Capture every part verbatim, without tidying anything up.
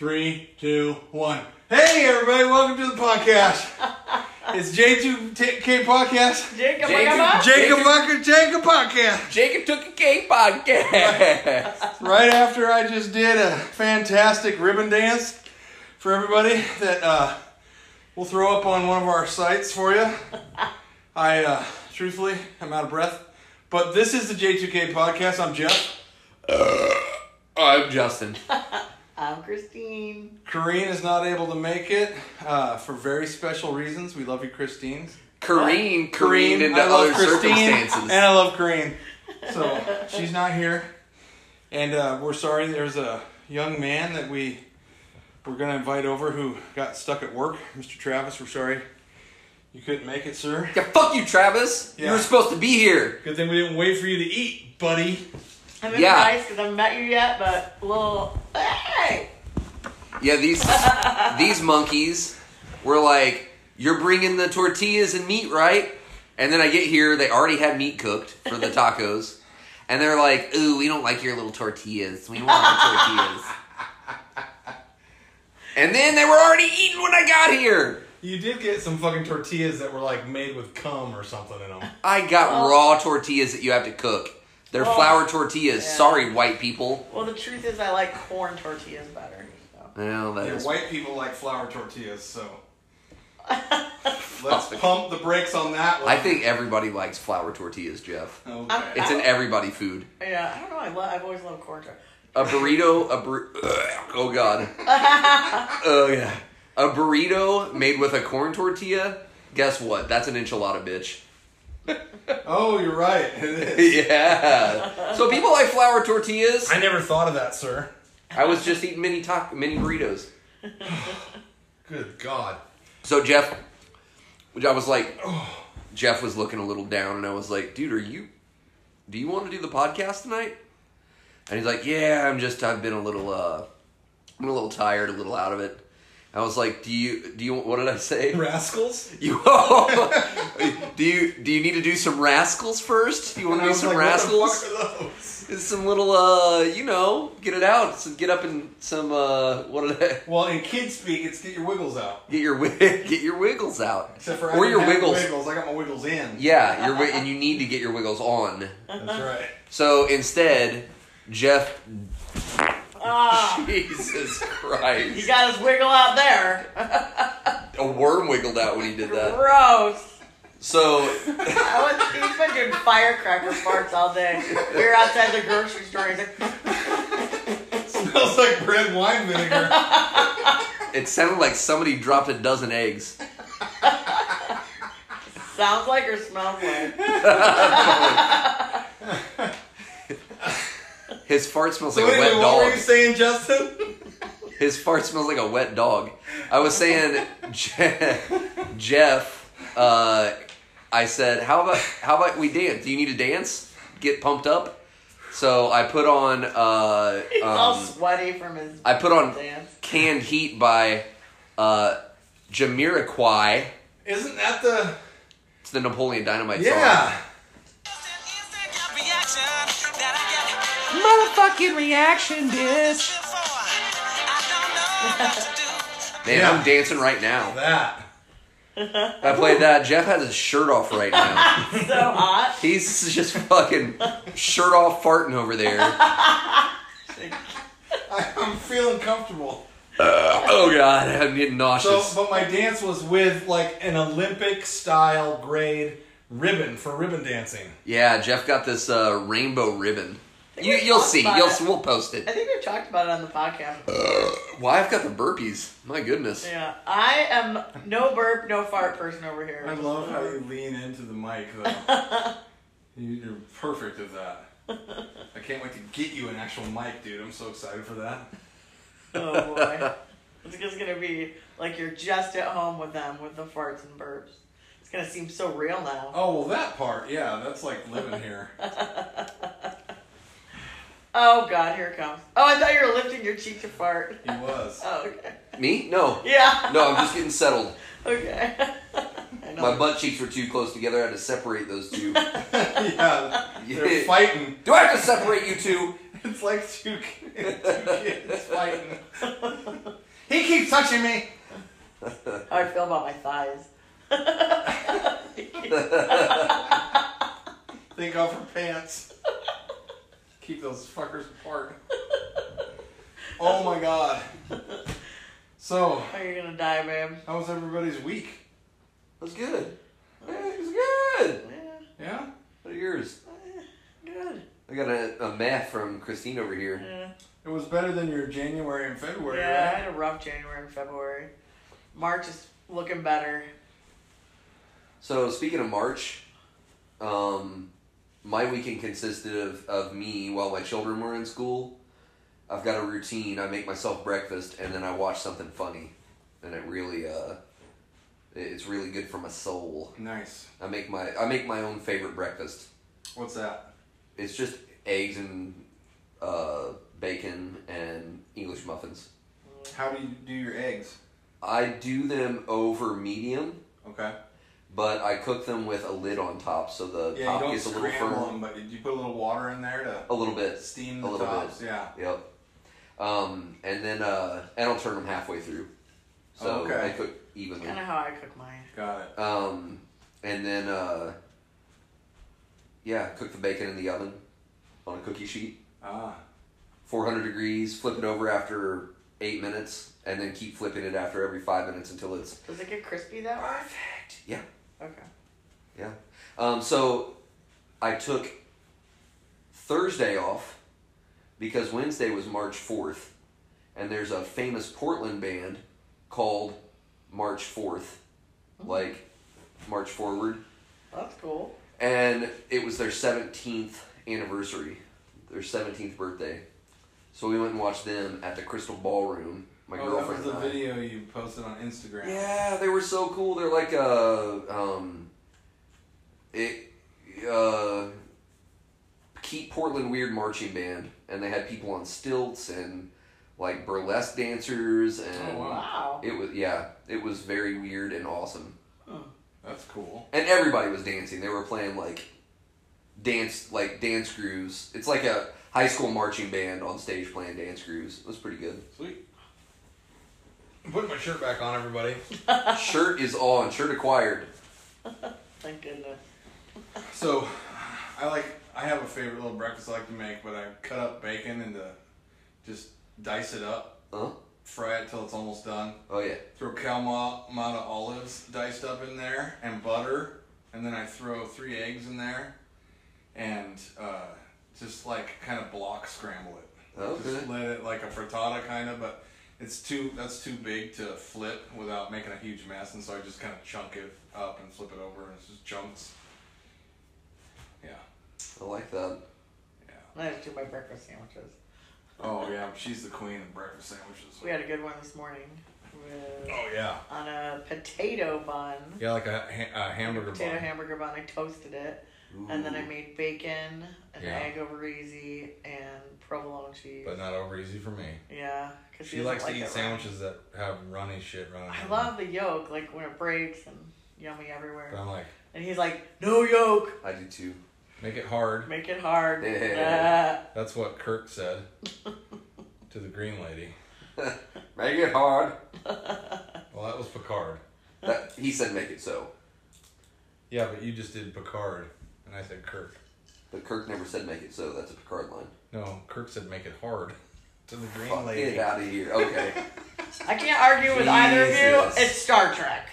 Three, two, one. Hey, everybody! Welcome to the podcast. It's J two K podcast. Jacob, Jacob, Jacob, Jacob, Jacob podcast. Jacob took a K podcast. Right after I just did a fantastic ribbon dance for everybody that uh, we'll throw up on one of our sites for you. I, uh, truthfully, I'm out of breath. But this is the J two K podcast. I'm Jeff. Uh, I'm Justin. I'm Christine. Corrine is not able to make it uh, for very special reasons. We love you, Christine. Corrine, Corrine into I love other Christine, circumstances. and I love Corrine. So she's not here, and uh, we're sorry. There's a young man that we were going to invite over who got stuck at work. Mister Travis, we're sorry you couldn't make it, sir. Yeah, fuck you, Travis. Yeah. You were supposed to be here. Good thing we didn't wait for you to eat, buddy. I'm Yeah. impressed because I haven't met you yet, but well, hey. Yeah, these these monkeys were like, you're bringing the tortillas and meat, right? And then I get here, they already had meat cooked for the tacos. And they're like, ooh, we don't like your little tortillas. We want our tortillas. And then they were already eating when I got here. You did get some fucking tortillas that were like made with cum or something in them. I got Oh. raw tortillas that you have to cook. They're Oh. flour tortillas. Yeah. Sorry, white people. Well, the truth is, I like corn tortillas better. So. Well, that Yeah, is... white people like flour tortillas, so let's pump the brakes on that one. I think everybody likes flour tortillas, Jeff. Okay. I'm- It's an everybody food. Yeah, I don't know. I love. I've always loved corn tortillas. A burrito, a bur- oh god, oh yeah, a burrito made with a corn tortilla. Guess what? That's an enchilada, bitch. Oh, you're right. It is. Yeah. So people like flour tortillas. I never thought of that, sir. I was just eating mini tac- mini burritos. Good God. So Jeff, I was like, Jeff was looking a little down, and I was like, dude, are you? Do you want to do the podcast tonight? And he's like, yeah, I'm just, I've been a little, uh, I'm a little tired, a little out of it. I was like, do you, do you, what did I say? Rascals? You, do you, do you need to do some rascals first? Do you want to And I do was some like, rascals? What the fuck are those? It's some little, uh, you know, get it out. So get up in some, uh, what did I, Well, in kids speak, it's get your wiggles out. get your, wi- get your wiggles out. Except for I or didn't your have wiggles. wiggles. I got my wiggles in. Yeah, you're, wi- and you need to get your wiggles on. That's right. So instead, Jeff, Ah, Jesus he Christ, got his wiggle out there. a worm wiggled out when he did that. Gross. So, I was, he's been doing firecracker farts all day. We were outside the grocery store. He's like, Smells like red wine vinegar. it sounded like somebody dropped a dozen eggs. sounds like or smells like. His fart smells So like a anyway, wet what were dog. you saying, Justin? His fart smells like a wet dog. I was saying, Je- Jeff, uh, I said, how about how about we dance? Do you need to dance? Get pumped up? So I put on uh, He's all um, sweaty from his I put on dance. Canned Heat by uh, Jamiroquai. Isn't that the... It's the Napoleon Dynamite song. Yeah. Motherfucking reaction, bitch. Man, Yeah. I'm dancing right now. That. I played that. Jeff has his shirt off right now. So hot. He's just fucking shirt off farting over there. I, I'm feeling comfortable. Uh, oh god, I'm getting So, nauseous. but my dance was with like an Olympic style grade ribbon for ribbon dancing. Yeah, Jeff got this uh, rainbow ribbon. think You, we you'll talked see. about You'll it. we'll post it. I think we've talked about it on the podcast. Well, I've got the burpees. My goodness. Yeah, I am no burp, no fart person over here. I love how you lean into the mic, though. You- You're perfect at that. I can't wait to get you an actual mic, dude. I'm so excited for that. Oh boy, it's just gonna be like you're just at home with them with the farts and burps. It's gonna seem so real now. Oh, well, that part, yeah, that's like living here. Oh god, here it comes. Oh, I thought you were lifting your cheek to fart. He was. Oh, okay. Me? No. Yeah. No, I'm just getting settled. Okay. I know. My butt cheeks were too close together. I had to separate those two. Yeah, they're fighting. Do I have to separate you two? It's like two, two kids fighting. He keeps touching me. How I feel about my thighs. Take off her pants. Keep those fuckers apart. Oh my god. So, Are you gonna die, babe? how was everybody's week? It was good. Yeah, it was good. Yeah, Yeah? What are yours? eh, good. I got a, a math from Christine over here. Yeah. It was better than your January and February, Yeah, I right? had a rough January and February. March is looking better. So speaking of March, um, my weekend consisted of, of me while my children were in school. I've got a routine. I make myself breakfast and then I watch something funny, and it really uh, it's really good for my soul. Nice. I make my I make my own favorite breakfast. What's that? It's just eggs and uh, bacon and English muffins. How do you do your eggs? I do them over medium, Okay. but I cook them with a lid on top, so the Yeah, top you don't gets a little scramble firm. them, but did you put a little water in there to A little bit. steam A the little tops? bit. Yeah. Yep. Um, and then uh, and I'll turn them halfway through, so Oh, okay. they cook evenly. Kind of how I cook mine. Got it. Um, and then uh, yeah, cook the bacon in the oven on a cookie sheet, Ah. four hundred degrees. Flip it over after eight minutes, and then keep flipping it after every five minutes until it's Does it get crispy that way? perfect. Yeah. Okay. Yeah. Um, so I took Thursday off because Wednesday was March fourth, and there's a famous Portland band called March fourth, like March Forward, That's cool. and it was their seventeenth anniversary, their seventeenth birthday. So we went and watched them at the Crystal Ballroom. My Oh, that girlfriend was the and I. video you posted on Instagram. Yeah, they were so cool. They're like a um, it uh, keep Portland weird marching band, and they had people on stilts and like burlesque dancers, and Oh, wow. Wow. it was yeah, it was very weird and awesome. That's cool. And everybody was dancing. They were playing like dance like dance grooves. It's like a high school marching band on stage playing dance grooves. It was pretty good. Sweet. I'm putting my shirt back on, everybody. Shirt is on. Shirt acquired. Thank goodness. So, I like, I have a favorite little breakfast I like to make, but I cut up bacon into, just dice it up, Huh? fry it till it's almost done. Oh yeah. Throw Kalamata olives diced up in there, and butter, and then I throw three eggs in there, and uh, just like kind of block scramble it. Okay. Just let it like a frittata kind of, but it's too that's too big to flip without making a huge mess, and so I just kind of chunk it up and flip it over, and it's just chunks. Yeah, I like that. yeah. I just do my breakfast sandwiches. Oh yeah, she's the queen of breakfast sandwiches. We had a good one this morning. With, Oh yeah. on a potato bun. Yeah, like a, ha- a hamburger potato bun. hamburger bun. I toasted it. Ooh. And then I made bacon, an Yeah. egg over easy, and provolone cheese. But not over easy for me. Yeah, because She likes to eat sandwiches that have runny shit running. I on love the yolk, like when it breaks and yummy them. everywhere. But I'm like, And he's like, no yolk, I do too. make it hard. make it hard. Yeah. That's what Kirk said to the green lady. Make it hard. Well, that was Picard. That, he said make it so. Yeah, but you just did Picard, and I said Kirk. But Kirk never said make it so. That's a Picard line. No, Kirk said make it hard to the green Fuck, lady. get out of here. Okay. I can't argue with either of Jesus. you. It's Star Trek.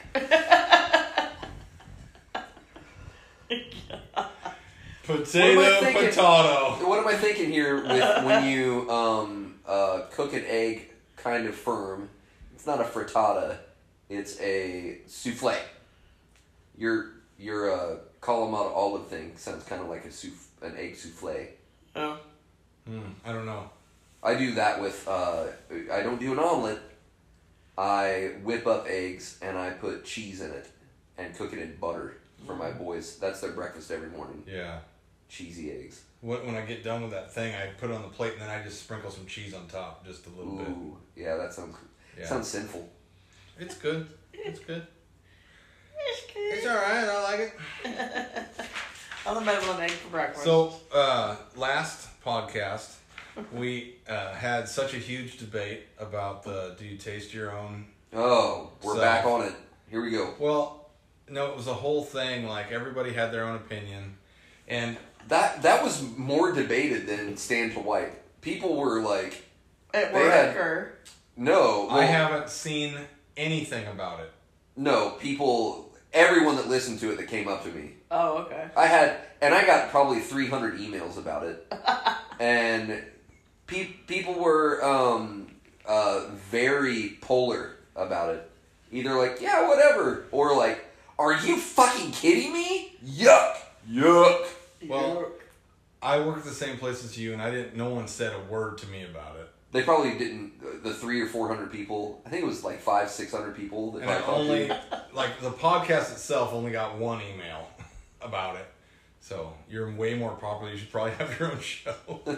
Potato, What am I thinking? potato. What am I thinking here with when you um, uh, cook an egg kind of firm? It's not a frittata. It's a souffle. Your your uh, Kalamata olive thing sounds kind of like a souff- an egg souffle. Oh. Hmm, I don't know. I do that with, uh, I don't do an omelet. I whip up eggs and I put cheese in it and cook it in butter for my boys. That's their breakfast every morning. Yeah. Cheesy eggs. When when I get done with that thing, I put it on the plate and then I just sprinkle some cheese on top, just a little bit. Ooh, yeah, that sounds Yeah. sounds sinful. It's good. It's good. It's good. It's all right. I like it. I'm the middle of an egg for breakfast. So, uh, last podcast, we uh, had such a huge debate about the do you taste your own. Oh, we're So- back on it. Here we go. Well, no, it was a whole thing. Like everybody had their own opinion, and That that was more debated than Stand to White. People were like, At They work had- or no. I well, haven't seen anything about it. No, people, everyone that listened to it that came up to me. oh okay. I had, and I got probably three hundred emails about it. And pe- people were um, uh, very polar about it. Either like, yeah, whatever. Or like, are you fucking kidding me? Yuck. Yuck. Well, I work at the same place as you, and I didn't. No one said a word to me about it. They probably didn't, the three or four hundred people, I think it was like five, six hundred people that And I probably only, talked to. like, the podcast itself only got one email about it. So, you're way more popular. You should probably have your own show.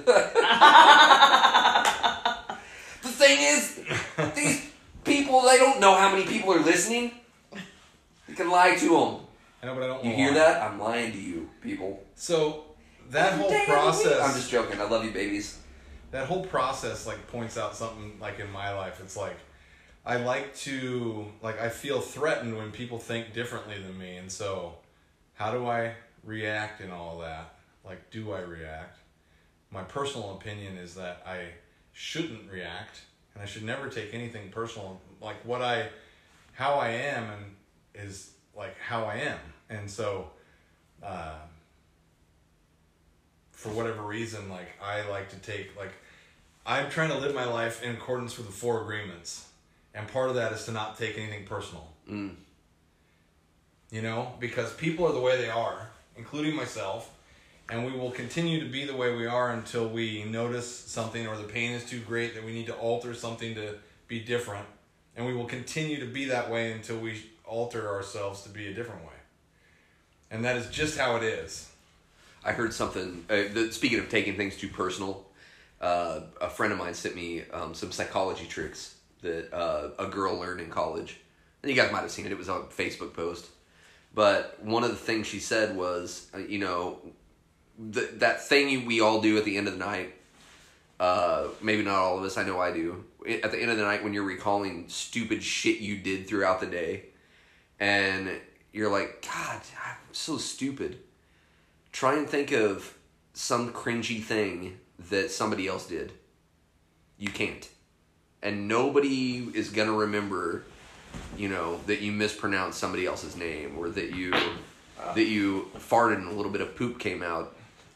The thing is, these people, they don't know how many people are listening. You can lie to them. I know, but I don't You know hear why. that? I'm lying to you, people. So, that whole Damn it. process... I'm just joking. I love you, babies. That whole process, like, points out something, like, in my life. It's like, I like to... Like, I feel threatened when people think differently than me. And so, how do I react in all that? Like, do I react? My personal opinion is that I shouldn't react, and I should never take anything personal. Like what I, how I am, and is like how I am, and so, uh, for whatever reason, like I like to take like, I'm trying to live my life in accordance with the four agreements, and part of that is to not take anything personal. Mm. You know, because people are the way they are, including myself. And we will continue to be the way we are until we notice something or the pain is too great that we need to alter something to be different. And we will continue to be that way until we alter ourselves to be a different way. And that is just how it is. I heard something, uh, that, speaking of taking things too personal, uh, a friend of mine sent me um, some psychology tricks that uh, a girl learned in college. And you guys might have seen it. It was on a Facebook post. But one of the things she said was, uh, you know... The, that thing we all do at the end of the night, uh, maybe not all of us, I know I do, at the end of the night when you're recalling stupid shit you did throughout the day, and you're like, God, I'm so stupid. Try and think of some cringy thing that somebody else did. You can't. And nobody is going to remember, you know, that you mispronounced somebody else's name, or that you, that you farted and a little bit of poop came out.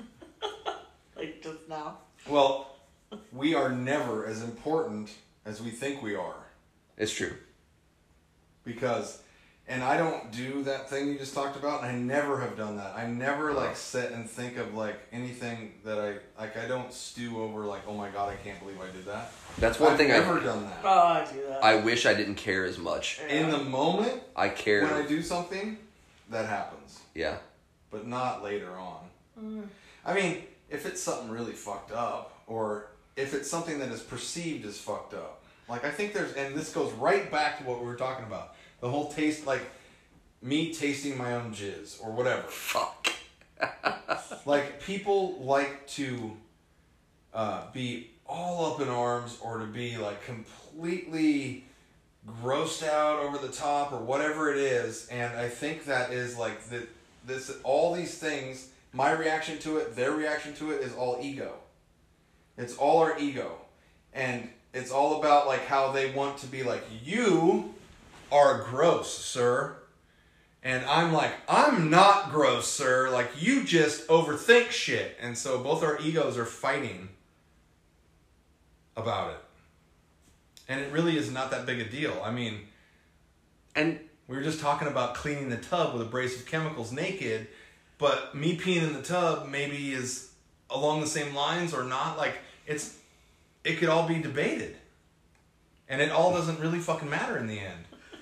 Like just now. Well, we are never as important as we think we are. It's true. Because, and I don't do that thing you just talked about, and I never have done that. I never, like, sit and think of, like, anything that I, like, I don't stew over, like, oh my God, I can't believe I did that. That's one I've thing never I... done that. Oh, I do that. I wish I didn't care as much. Yeah. In the moment, I care. when I do something, that happens. Yeah. But not later on. Mm. I mean, if it's something really fucked up, or if it's something that is perceived as fucked up. Like, I think there's, and this goes right back to what we were talking about. The whole taste, like, me tasting my own jizz, or whatever. Fuck. Like, people like to uh, be all up in arms, or to be, like, completely grossed out over the top, or whatever it is. And I think that is, like, the, this, all these things, my reaction to it, their reaction to it, is all ego. It's all our ego. And it's all about, like, how they want to be like, you are gross, sir. And I'm like, I'm not gross, sir. Like, you just overthink shit. And so both our egos are fighting about it. And it really is not that big a deal. I mean, And we were just talking about cleaning the tub with abrasive chemicals naked, but me peeing in the tub maybe is along the same lines or not. Like, it's, it could all be debated. And it all doesn't really fucking matter in the end.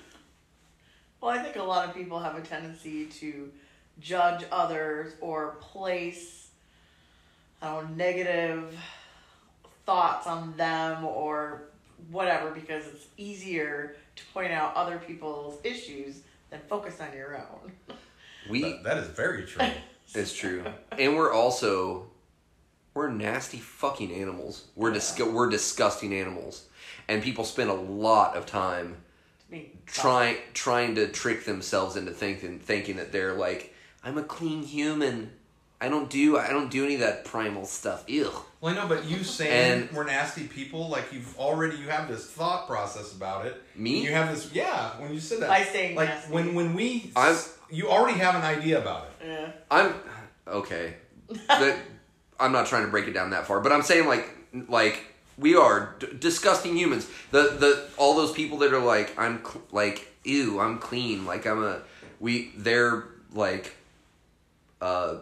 Well, I think a lot of people have a tendency to judge others or place, I don't know, negative thoughts on them or whatever, because it's easier to point out other people's issues than focus on your own. we... That, that is very true. It's true. And we're also... we're nasty fucking animals. We're yeah. dis- we're disgusting animals, and people spend a lot of time trying trying to trick themselves into thinking thinking that they're like, I'm a clean human. I don't do I don't do any of that primal stuff. Ew. Well, I know, but you saying and, we're nasty people, like you've already you have this thought process about it. Me? You have this, yeah. When you said that, by saying like nasty. when when we, I'm, you already have an idea about it. Yeah. I'm okay. the, I'm not trying to break it down that far, but I'm saying like like we are d- disgusting humans. The the all those people that are like I'm cl- like ew, I'm clean, like I'm a we they're like uh.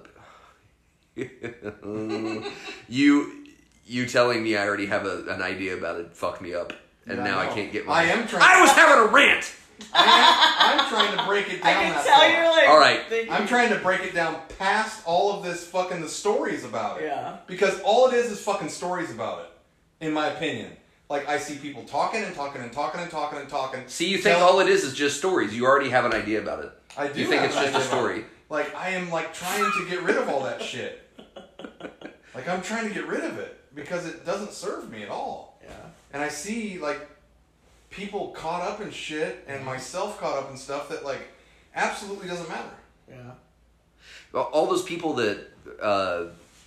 you you telling me I already have a, an idea about it fucked me up, and yeah, now I, I can't get my. I am trying. I was having a rant. I am, I'm trying to break it down. I can that tell far. you're like. All right. Thinking. I'm trying to break it down past all of this fucking the stories about it. Yeah. Because all it is is fucking stories about it, in my opinion. Like I see people talking and talking and talking and talking and talking. See, you think all it is is just stories. You already have an idea about it. I do. You think have it's just a story. Like, I am, like, trying to get rid of all that shit. Like, I'm trying to get rid of it because it doesn't serve me at all. Yeah. And I see, like, people caught up in shit and myself caught up in stuff that, like, absolutely doesn't matter. Yeah. Well, all those people that, uh,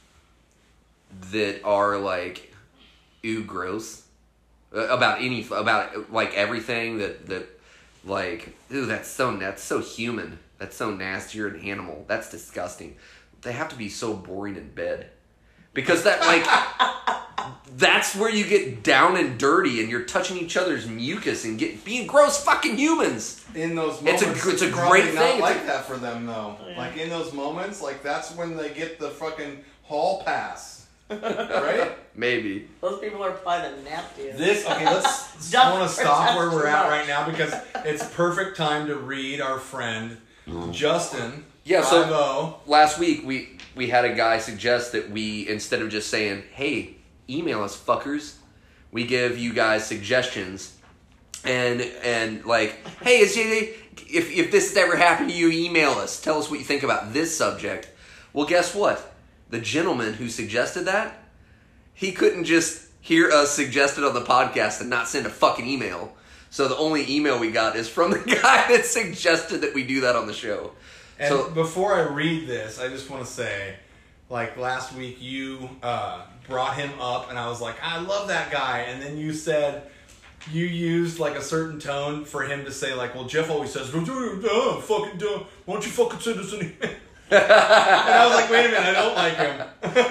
that are, like, ew, gross, uh, about any, about, like, everything that, that, like, ooh, that's so, that's so human. That's so nasty. You're an animal. That's disgusting. They have to be so boring in bed. Because that, like, that's where you get down and dirty and you're touching each other's mucus and get being gross fucking humans. In those moments, it's a, it's a probably great not thing. like a, that for them, though. Yeah. Like, in those moments, like, that's when they get the fucking hall pass. Right? Maybe. Those people are probably the nastiest. This, okay, let's I want to stop where we're at right now because it's perfect time to read our friend Justin. Yeah, so last week we, we had a guy suggest that we, instead of just saying, hey, email us, fuckers, we give you guys suggestions. And, and like, hey, is it, if, if this has ever happened to you, email us. Tell us what you think about this subject. Well, guess what? The gentleman who suggested that, he couldn't just hear us suggest it on the podcast and not send a fucking email. So the only email we got is from the guy that suggested that we do that on the show. And so, before I read this, I just want to say, like last week you uh, brought him up and I was like, I love that guy. And then you said, you used like a certain tone for him to say like, well, Jeff always says, oh, fucking dumb. Why don't you fucking send us an email? And I was like, wait a minute, I don't like him.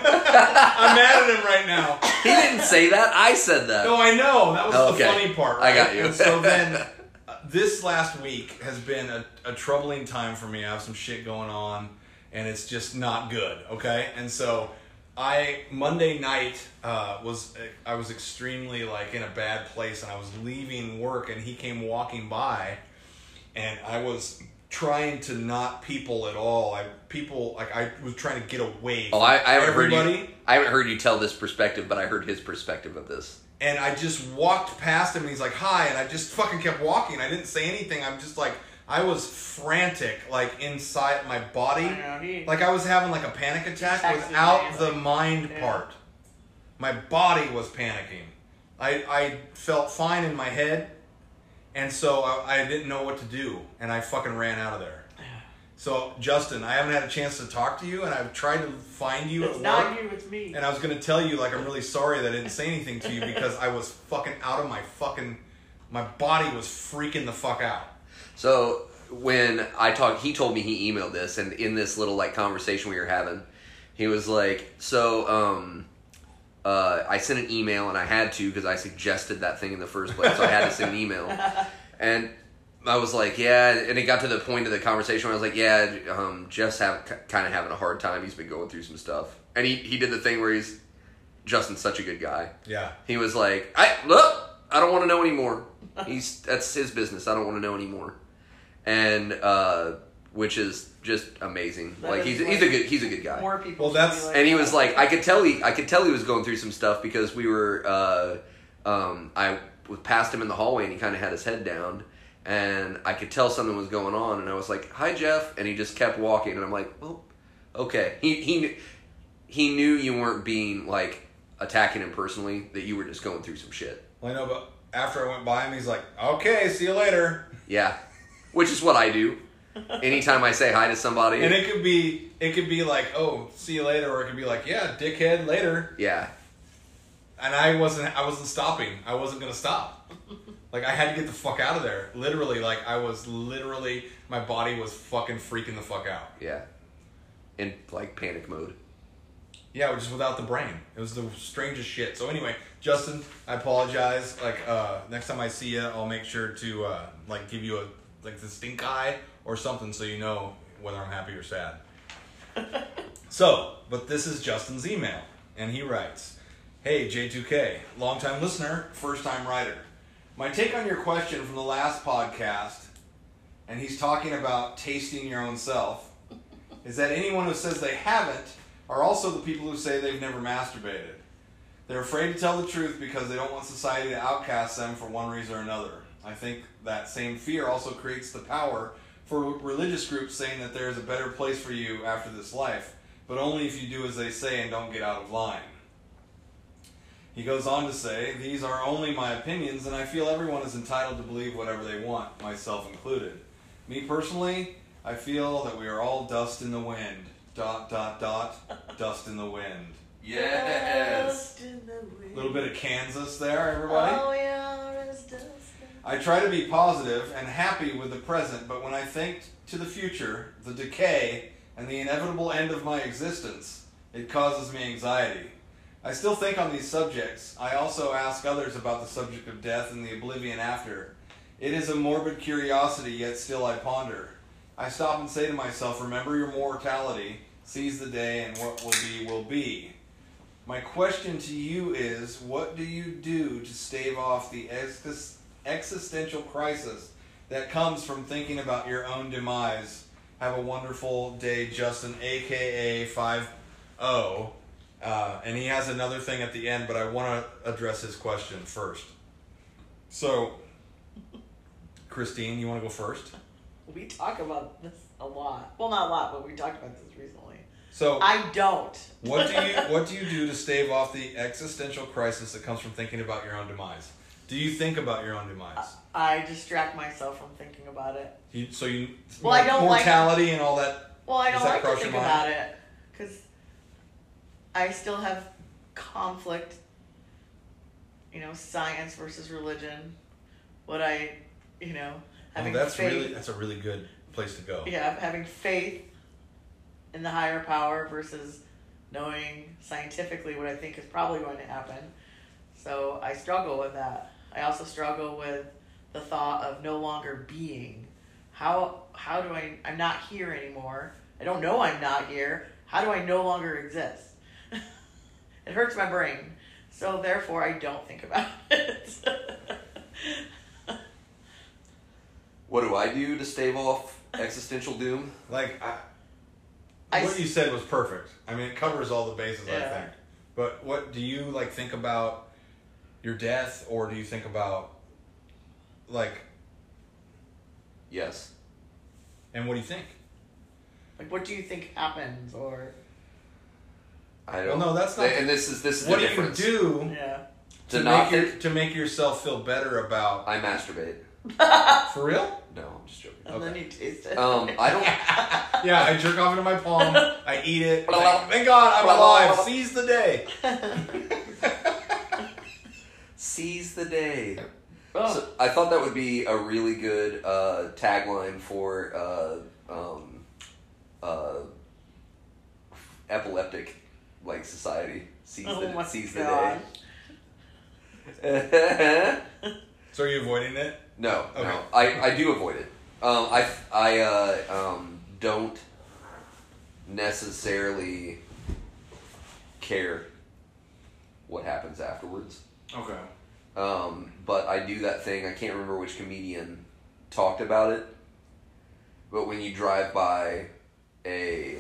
I'm mad at him right now. He didn't say that. I said that. No, I know. That was oh, the okay. funny part. Right? I got you. And so then, uh, this last week has been a, a troubling time for me. I have some shit going on, and it's just not good, okay? And so, I, Monday night, uh, was I was extremely, like, in a bad place, and I was leaving work, and he came walking by, and I was trying to not people at all. I people like I was trying to get away from oh, I, I haven't everybody. Heard you, I haven't heard you tell this perspective, but I heard his perspective of this. And I just walked past him and he's like, hi, and I just fucking kept walking. I didn't say anything. I'm just like, I was frantic, like inside my body. I know, he, like I was having like a panic attack without the mind yeah. part. My body was panicking. I, I felt fine in my head. And so I, I didn't know what to do, and I fucking ran out of there. So, Justin, I haven't had a chance to talk to you, and I've tried to find you it's at not work. you, it's me. And I was going to tell you, like, I'm really sorry that I didn't say anything to you because I was fucking out of my fucking... My body was freaking the fuck out. So, when I talked... He told me he emailed this, and in this little, like, conversation we were having, he was like, so, um... Uh, I sent an email, and I had to because I suggested that thing in the first place, so I had to send an email. And I was like, yeah, and it got to the point of the conversation where I was like, yeah, um, Jeff's have, kind of having a hard time. He's been going through some stuff. And he, he did the thing where he's, Justin's such a good guy. Yeah. He was like, I look, I don't want to know anymore. He's That's his business. I don't want to know anymore. And, uh... which is just amazing. That like he's like he's a good he's a good guy. More people. Well, that's like and he that. was like, I could tell he I could tell he was going through some stuff because we were uh, um, I passed him in the hallway and he kind of had his head down and I could tell something was going on and I was like, hi Jeff, and he just kept walking and I'm like, well, okay. He he he knew you weren't being like attacking him personally, that you were just going through some shit. Well, I know, but after I went by him, he's like, "Okay, see you later." Yeah, which is what I do. Anytime I say hi to somebody, And it could be, it could be like, "Oh, see you later," or it could be like, "Yeah, dickhead, later." yeah, And I wasn't, I wasn't stopping. I wasn't gonna stop. Like I had to get the fuck out of there. Literally, like I was literally, my body was fucking freaking the fuck out. yeah, in like panic mode. Yeah, just without the brain. It was the strangest shit. So anyway, Justin, I apologize. Like uh, next time I see you, I'll make sure to uh, like give you a like the stink eye or something, so you know whether I'm happy or sad. So, but this is Justin's email, and he writes, "Hey J two K, longtime listener, first time writer. My take on your question from the last podcast," and he's talking about tasting your own self, "is that anyone who says they haven't are also the people who say they've never masturbated. They're afraid to tell the truth because they don't want society to outcast them for one reason or another. I think that same fear also creates the power for religious groups saying that there is a better place for you after this life, but only if you do as they say and don't get out of line." He goes on to say, "These are only my opinions, and I feel everyone is entitled to believe whatever they want, myself included. Me personally, I feel that we are all dust in the wind. Dot, dot, dot, dust in the wind." Yes. A little bit of Kansas there, everybody. Oh, yeah, it's dust. I try to be positive and happy with the present, but when I think to the future, the decay, and the inevitable end of my existence, it causes me anxiety. I still think on these subjects. I also ask others about the subject of death and the oblivion after. It is a morbid curiosity, yet still I ponder. I stop and say to myself, remember your mortality, seize the day, and what will be, will be. My question to you is, what do you do to stave off the ex- existential crisis that comes from thinking about your own demise? Have a wonderful day, Justin, a k a. five oh. Uh, and he has another thing at the end, but I want to address his question first. So, Christine, you want to go first? We talk about this a lot. Well, not a lot, but we talked about this recently. So I don't. what do you what do you do to stave off the existential crisis that comes from thinking about your own demise? Do you think about your own demise? I distract myself from thinking about it. You, so you Well, I don't like- mortality and all that. Well, I Does don't that like to cross think your mind? about it because I still have conflict. You know, science versus religion. What I, you know, having Oh, that's faith. really that's a really good place to go. Yeah, having faith in the higher power versus knowing scientifically what I think is probably going to happen. So I struggle with that. I also struggle with the thought of no longer being. How how do I, I'm not here anymore. I don't know I'm not here. How do I no longer exist? It hurts my brain. So therefore I don't think about it. What do I do to stave off existential doom? Like I, I what s- you said was perfect. I mean, it covers all the bases, I Yeah. think. But what do you like think about your death, or do you think about like? Yes. And what do you think? Like, what do you think happens? Or, I don't. Well, no, that's not- And this is this is What the do you difference. do yeah. to, To not make your, think- to make yourself feel better about? I masturbate. For real? No, I'm just joking. And then Okay. you taste it. Um, I don't. Yeah, I jerk off into my palm. I eat it. Blah, blah. Thank God I'm Blah, blah, alive. blah. Seize the day. Seize the day. Oh. So I thought that would be a really good uh, tagline for uh, um, uh, epileptic like society. Seize Oh the my seize God. the day. So are you avoiding it? No, Okay. no, I, I do avoid it. Um, I I uh, um, don't necessarily care what happens afterwards. Okay. Um, but I do that thing. I can't remember which comedian talked about it. But when you drive by a,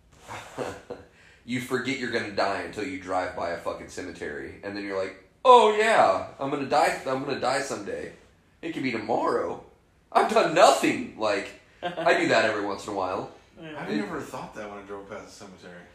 you forget you're gonna die until you drive by a fucking cemetery, and then you're like, oh yeah, I'm gonna die. I'm gonna die someday. It could be tomorrow. I've done nothing. Like I do that every once in a while. Yeah. I've never thought that when I drove past the cemetery.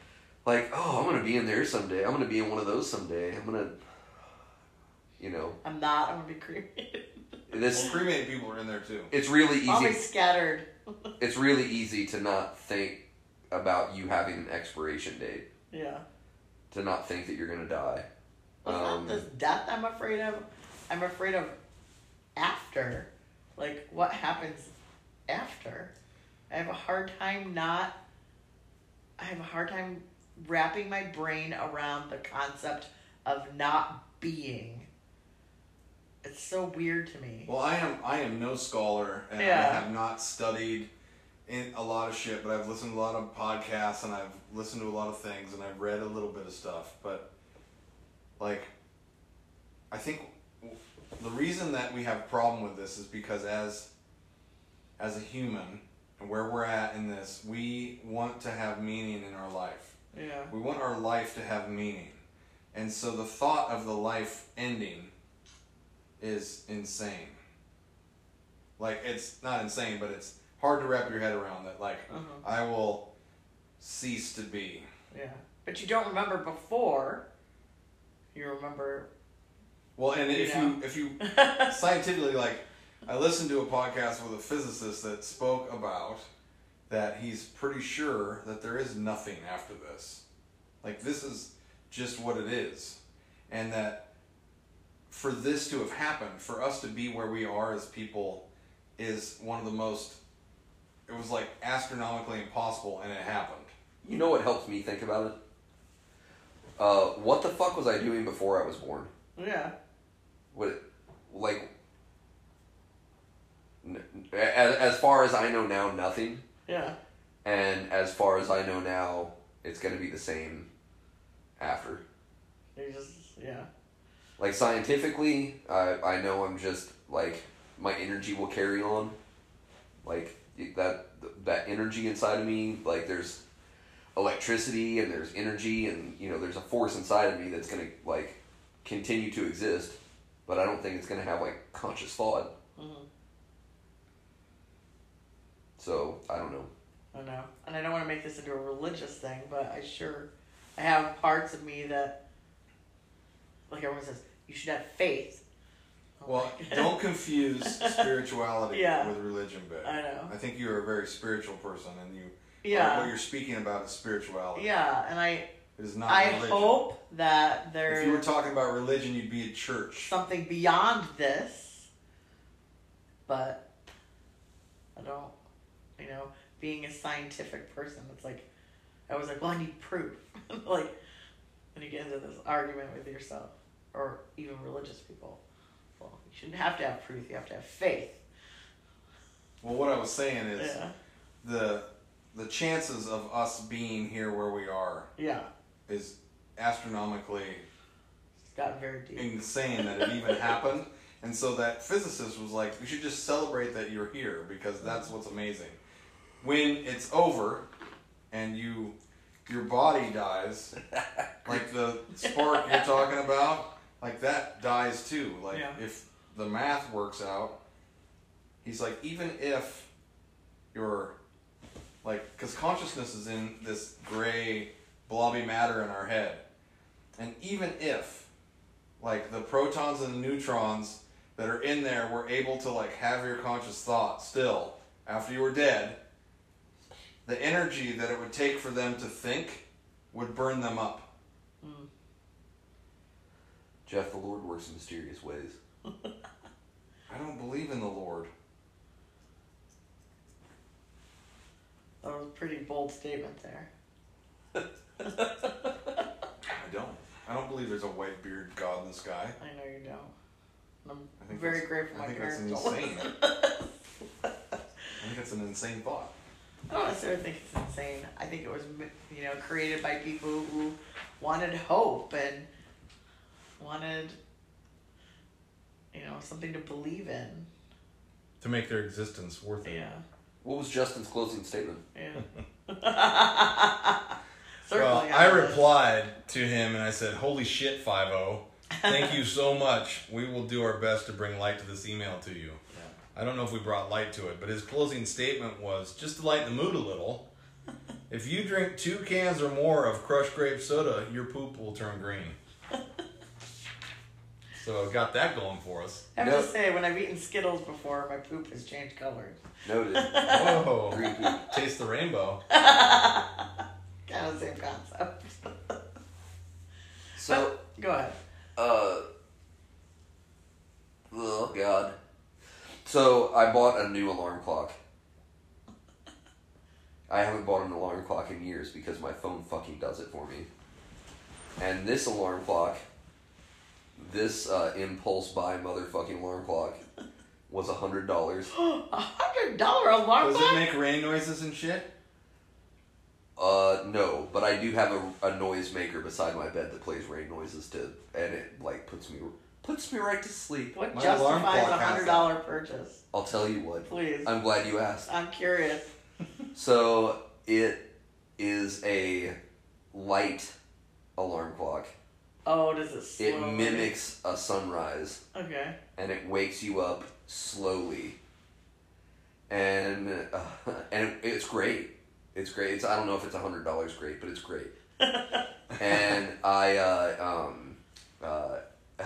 like, oh, I'm gonna be in there someday. I'm gonna be in one of those someday. I'm gonna, you know. I'm not. I'm gonna be cremated. This Well, cremated people are in there too. it's really I'll be easy. scattered. It's really easy to not think about you having an expiration date. Yeah. To not think that you're gonna die. Well, it's Um, not this death I'm afraid of. I'm afraid of after. Like, what happens after? I have a hard time not... I have a hard time wrapping my brain around the concept of not being. It's so weird to me. Well, I am I am no scholar, and Yeah. I have not studied in a lot of shit, but I've listened to a lot of podcasts, and I've listened to a lot of things, and I've read a little bit of stuff. But, like, I think the reason that we have a problem with this is because as as a human, and where we're at in this, we want to have meaning in our life. Yeah. We want our life to have meaning. And so the thought of the life ending is insane. Like, it's not insane, but it's hard to wrap your head around that, like, Uh-huh. I will cease to be. Yeah. But you don't remember before. You remember... Well, and if You you, know? if you scientifically, like, I listened to a podcast with a physicist that spoke about that he's pretty sure that there is nothing after this. Like, this is just what it is. And that for this to have happened, for us to be where we are as people, is one of the most, it was like astronomically impossible, and it happened. You know what helps me think about it? Uh, what the fuck was I doing before I was born? Yeah. What, like, n- as, as far as I know now, nothing. Yeah. And as far as I know now, it's going to be the same after. You just... Yeah. Like, scientifically, I, I know I'm just, like, my energy will carry on. Like, that that energy inside of me, like, there's electricity and there's energy and, you know, there's a force inside of me that's going to, like, continue to exist. But I don't think it's going to have, like, conscious thought. Mm-hmm. So, I don't know. I know. And I don't want to make this into a religious thing, but I sure... I have parts of me that... Like everyone says, you should have faith. I'm Well, like- don't confuse spirituality Yeah. with religion, Vic. I know. I think you're a very spiritual person, and you Yeah. what you're speaking about is spirituality. Yeah, and I It is not I religion. hope that If you were there's talking about religion, you'd be at church. something beyond this. But I don't, you know, being a scientific person, it's like, I was like, well, I need proof. Like, when you get into this argument with yourself, or even religious people, well, you shouldn't have to have proof, you have to have faith. Well, what I was saying is Yeah. the the chances of us being here where we are Yeah. is astronomically It's gotten very deep. insane that it even happened. And so that physicist was like, we should just celebrate that you're here, because that's what's amazing. When it's over and you your body dies, like the spark you're talking about, like that dies too. Like Yeah. if the math works out, he's like, even if you're like, because consciousness is in this gray blobby matter in our head, and even if like the protons and the neutrons that are in there were able to like have your conscious thought still after you were dead, the energy that it would take for them to think would burn them up. Mm. Jeff, the Lord works in mysterious ways. I don't believe in the Lord. That was a pretty bold statement there. I don't. I don't believe there's a white beard God in the sky. I know you don't. And I'm I think very that's- grateful I my think that's parents don't. insane. I think that's an insane thought. I don't necessarily think it's insane. I think it was, you know, created by people who wanted hope and wanted, you know, something to believe in. To make their existence worth it. Yeah. What was Justin's closing statement? Yeah. Well, Circling I on this. replied to him and I said, holy shit, five oh. Thank you so much. We will do our best to bring light to this email to you. Yeah. I don't know if we brought light to it, but his closing statement was, just to lighten the mood a little, If you drink two cans or more of crushed grape soda, your poop will turn green. So got that going for us. I have Nope. to say, when I've eaten Skittles before, my poop has changed colors. Noted. Whoa. Green poop. Taste the rainbow. Kind of the same concept. So, Go ahead. uh, oh god. So I bought a new alarm clock. I haven't bought an alarm clock in years because my phone fucking does it for me. And this alarm clock, this uh, impulse buy motherfucking alarm clock, was a hundred dollars. A hundred dollar alarm Does clock? it make rain noises and shit? Uh, no, but I do have a, a noise maker beside my bed that plays rain noises to, and it like puts me puts me right to sleep. What My alarm justifies clock a has hundred dollar purchase? I'll tell you what. Please. I'm glad you asked. I'm curious. So it is a light alarm clock. Oh, does it It slowly? mimics a sunrise, Okay. and it wakes you up slowly. And uh, and it, it's great. It's great. It's I don't know if it's a hundred dollars great, but it's great. And I uh, um uh,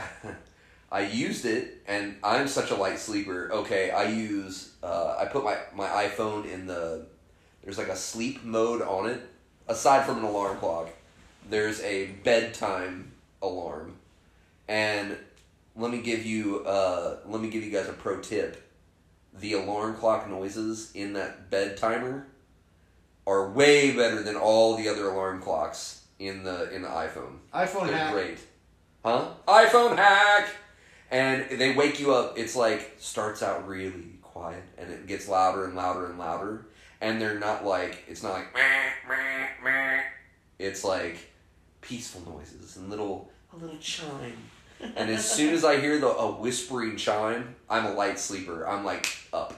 I used it, and I'm such a light sleeper. Okay, I use uh, I put my my iPhone in the there's like a sleep mode on it. Aside from an alarm clock, there's a bedtime alarm, and let me give you uh let me give you guys a pro tip. The alarm clock noises in that bed timer are way better than all the other alarm clocks in the in the iPhone. iPhone They're hack. great. Huh? iPhone hack! And they wake you up. It's like, starts out really quiet, and it gets louder and louder and louder. And they're not like, it's not like, meh, meh, meh. It's like peaceful noises and little, a little chime. And as soon as I hear the a whispering chime, I'm a light sleeper. I'm like, up.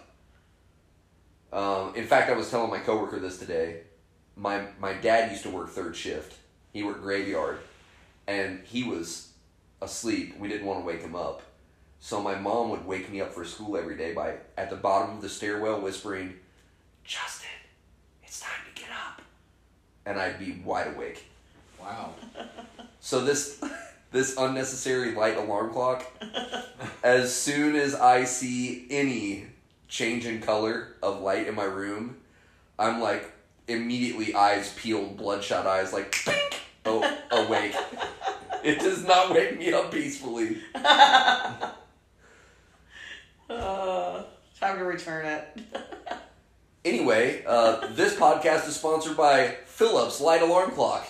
Um, in fact, I was telling my coworker this today. My my dad used to work third shift. He worked graveyard, and he was asleep. We didn't want to wake him up, so my mom would wake me up for school every day by at the bottom of the stairwell whispering, "Justin, it's time to get up," and I'd be wide awake. Wow. So this this unnecessary light alarm clock, as soon as I see any change in color of light in my room, I'm like immediately eyes peeled, bloodshot eyes, like pink, oh, awake. It does not wake me up peacefully. Uh, time to return it. Anyway, uh, this podcast is sponsored by Philips Light Alarm Clock.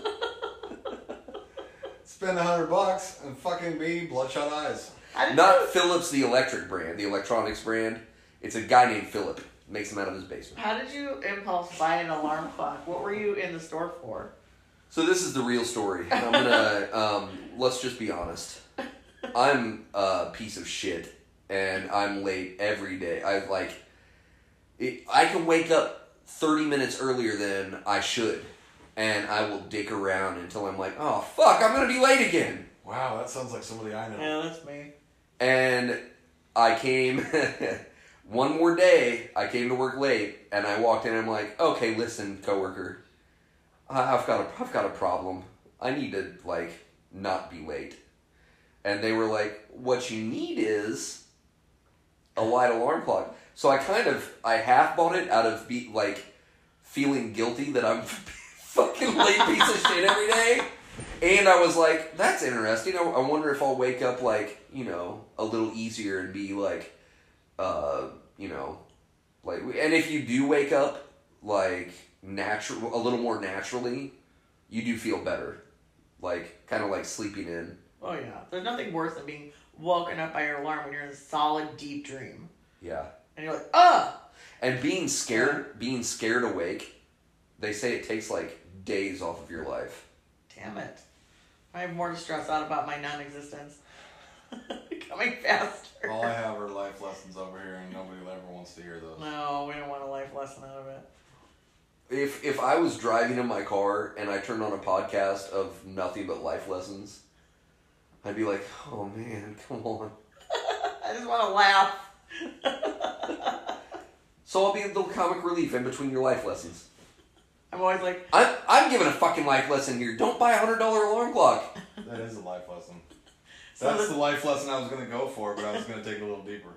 Spend a hundred bucks and fucking be bloodshot eyes. How did Not you, Philips, the electric brand, the electronics brand. It's a guy named Philip. Makes them out of his basement. how did you impulse buy an alarm clock? What were you in the store for? So this is the real story. I'm gonna um, let's just be honest. I'm a piece of shit, and I'm late every day. I like, it, I can wake up thirty minutes earlier than I should, and I will dick around until I'm like, oh fuck, I'm gonna be late again. Wow, that sounds like somebody I know. Yeah, that's me. And I came one more day. I came to work late, and I walked in. And I'm like, okay, listen, coworker. I've got a, I've got a problem. I need to, like, not be late. And they were like, what you need is a light alarm clock. So I kind of, I half bought it out of, be, like, feeling guilty that I'm fucking late piece of shit every day. And I was like, that's interesting. I, I wonder if I'll wake up, like, you know, a little easier and be, like, uh, you know, like, and if you do wake up, like, natural, a little more naturally, you do feel better, like kind of like sleeping in. Oh yeah, there's nothing worse than being woken up by your alarm when you're in a solid deep dream, Yeah, and you're like, ah. and being scared, being scared awake, they say it takes like days off of your life. Damn it! I have more to stress out about my non-existence. Becoming faster. All I have are life lessons over here, and nobody ever wants to hear those. No, we don't want a life lesson out of it. If if I was driving in my car and I turned on a podcast of nothing but life lessons, I'd be like, oh man, come on. I just want to laugh. So I'll be a little comic relief in between your life lessons. I'm always like, I'm, I'm giving a fucking life lesson here. Don't buy a hundred dollar alarm clock. That is a life lesson. So That's the- the life lesson I was going to go for, but I was going to take it a little deeper.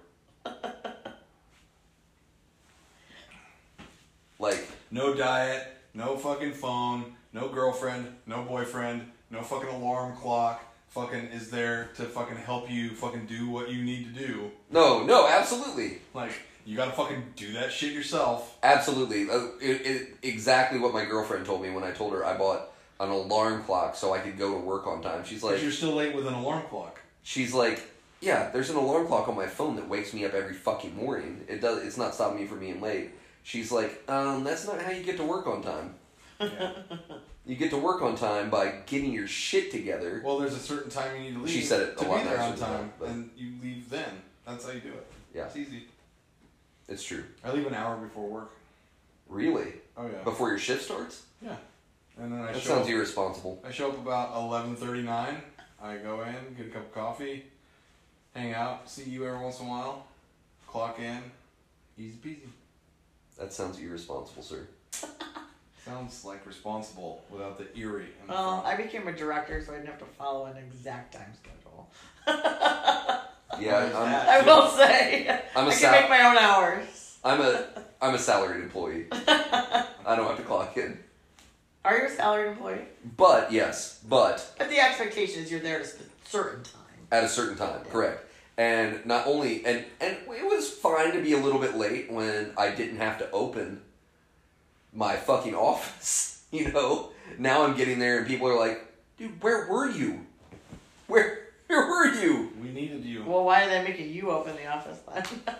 Like, No diet, no fucking phone, no girlfriend, no boyfriend, no fucking alarm clock. Fucking is there to fucking help you fucking do what you need to do. no, no, absolutely. Like, you gotta fucking do that shit yourself. Absolutely. Uh, it, it, exactly what my girlfriend told me when I told her I bought an alarm clock so I could go to work on time. She's But like, you're still late with an alarm clock. she's like, yeah, there's an alarm clock on my phone that wakes me up every fucking morning. It does. It's not stopping me from being late. She's like, um, that's not how you get to work on time. Yeah. You get to work on time by getting your shit together. Well, there's a certain time you need to leave. She said it a to lot be there nicer on than time, that, but- and you leave then. That's how you do it. Yeah, It's easy. it's true. I leave an hour before work. Really? Oh yeah. Before your shift starts? Yeah. And then I That show sounds up, irresponsible. I show up about eleven thirty-nine. I go in, get a cup of coffee, hang out, see you every once in a while, clock in, easy peasy. That sounds irresponsible, sir. Sounds like responsible without the eerie. In the well, front. I became a director, so I didn't have to follow an exact time schedule. Yeah, There's I'm, that. I will say, I'm a I sal- can make my own hours. I'm a I'm a salaried employee. I don't have to clock in. Are you a salaried employee? But yes, but But the expectation is you're there at a certain time. at a certain time, Yeah. correct. And not only and and it was fine to be a little bit late when I didn't have to open my fucking office. You know, now I'm getting there and people are like, "Dude, where were you? Where where were you?" We needed you. Well, why are they making you open the office then?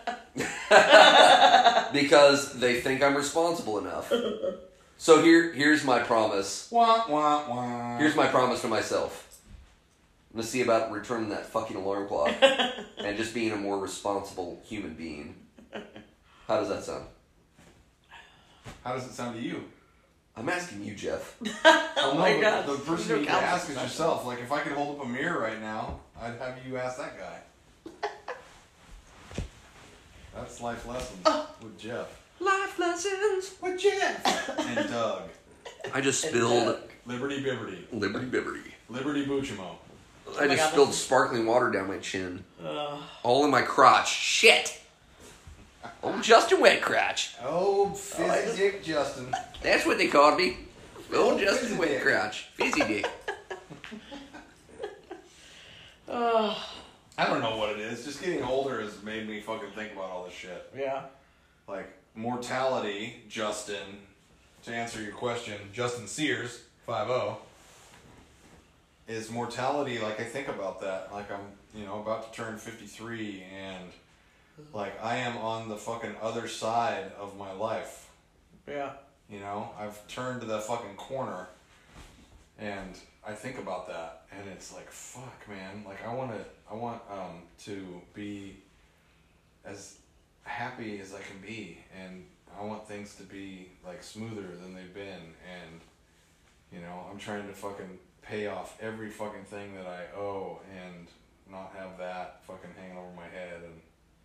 Because they think I'm responsible enough. So here here's my promise. Wah wah wah. Here's my promise to myself. I'm gonna see about returning that fucking alarm clock and just being a more responsible human being. How does that sound? How does it sound to you? I'm asking you, Jeff. Oh my the, god. The person You you need to don't ask count is yourself. Like, if I could hold up a mirror right now, I'd have you ask that guy. That's life lessons with Jeff. Life lessons. With Jeff and Doug. I just And spilled Doug. Liberty Bibberty. Liberty Bibberty. Liberty Buchimo. I my just God, spilled this is- sparkling water down my chin. Ugh. All in my crotch. Shit. Oh, Justin Wet Crotch. Oh, Fizzy Dick Justin. That's what they called me. Oh, Oh, Justin Fizzy Wet Dick. Crotch. Fizzy Dick. Ugh. I don't know what it is. Just getting older has made me fucking think about all this shit. Yeah. Like, mortality, Justin, to answer your question, Justin Sears, five oh, is mortality, like, I think about that. Like, I'm, you know, about to turn fifty-three, and, like, I am on the fucking other side of my life. Yeah. You know, I've turned the fucking corner, and I think about that, and it's like, fuck, man. Like, I want to, I want um to be as happy as I can be, and I want things to be like smoother than they've been, and you know, I'm trying to fucking pay off every fucking thing that I owe, and not have that fucking hanging over my head, and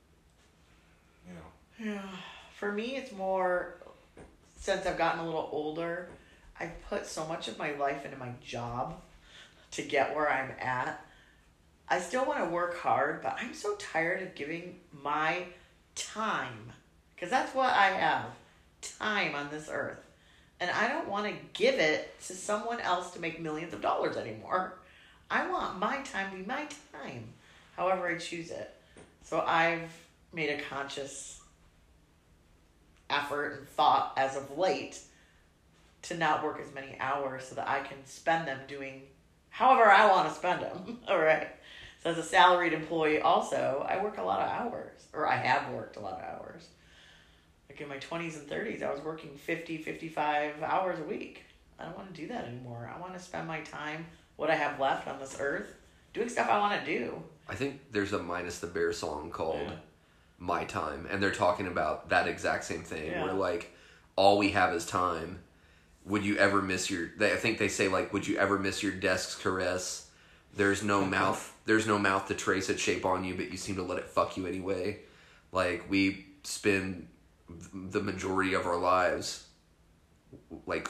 you know. Yeah. For me, it's more, since I've gotten a little older, I've put so much of my life into my job to get where I'm at. I still want to work hard, but I'm so tired of giving my time, because that's what I have, time on this earth. And I don't want to give it to someone else to make millions of dollars anymore. I want my time to be my time, however I choose it. So I've made a conscious effort and thought as of late to not work as many hours so that I can spend them doing however I want to spend them. All right. So as a salaried employee also, I work a lot of hours, or I have worked a lot of hours. Like in my twenties and thirties, I was working fifty, fifty-five hours a week. I don't want to do that anymore. I want to spend my time, what I have left on this earth, doing stuff I want to do. I think there's a Minus the Bear song called Yeah. My Time, and they're talking about that exact same thing, Yeah. where like all we have is time. Would you ever miss your they, I think they say like, would you ever miss your desk's caress? There's no mouth there's no mouth to trace its shape on you, but you seem to let it fuck you anyway. Like, we spend the majority of our lives like